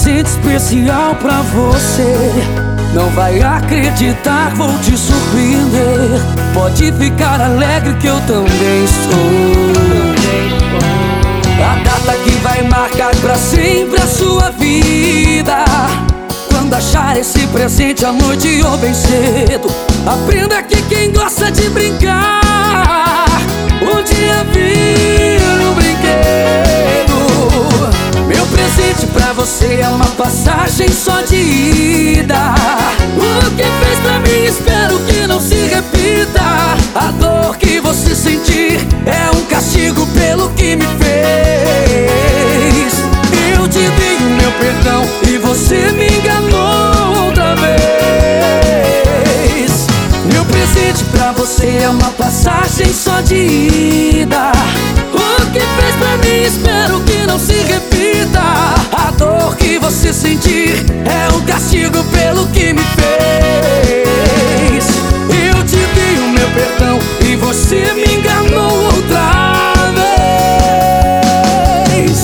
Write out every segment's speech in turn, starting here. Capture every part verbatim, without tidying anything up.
presente especial pra você. Não vai acreditar, vou te surpreender. Pode ficar alegre que eu também estou. A data que vai marcar pra sempre a sua vida. Quando achar esse presente à noite ou bem cedo, aprenda que quem gosta de brincar um dia vira um brinquedo. Meu presente pra você é uma passagem só de ida. O que fez pra mim espero que não se repita. A dor que você sentir é um castigo pelo que me fez. Eu te dei o meu perdão e você me enganou outra vez. Meu presente pra você é uma passagem só de ida. O que fez pra mim espero que não se repita. A dor que você sentir é um castigo pelo que me fez. Eu te dei o meu perdão e você me enganou outra vez.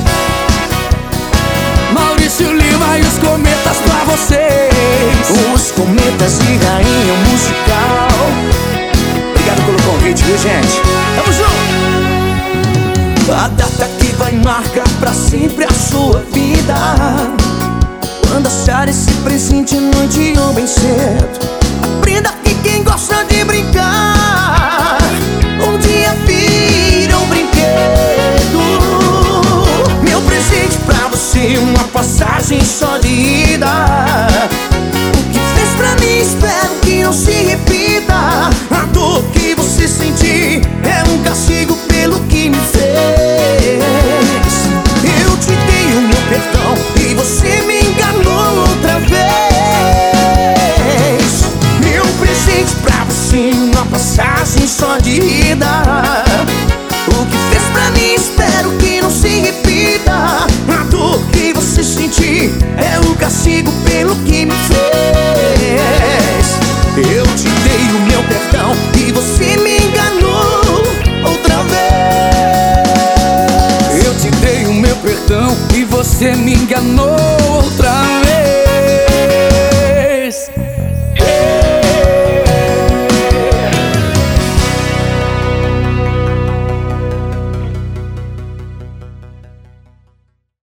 Maurício Lima e os cometas pra vocês. Os cometas e rainha musical. Obrigado pelo convite, viu, gente? Tamo junto! A data que vai marcar pra sempre a sua vida. Quando achar esse presente noite ou bem cedo, aprenda que quem gosta de brincar um dia vira um brinquedo. Meu presente pra você, uma passagem só de ida. O que fez pra mim espero que não se repita. A dor que você sentir é um castigo pelo que me fez. Eu te dei o meu perdão e você me enganou outra vez. Meu presente pra você, uma passagem só de ida. O que fez pra mim espero que não se repita. A dor que você sentir é um castigo pelo que me fez. Eu te dei o meu perdão e você me enganou outra vez. Eu te dei o meu perdão e você me enganou outra vez.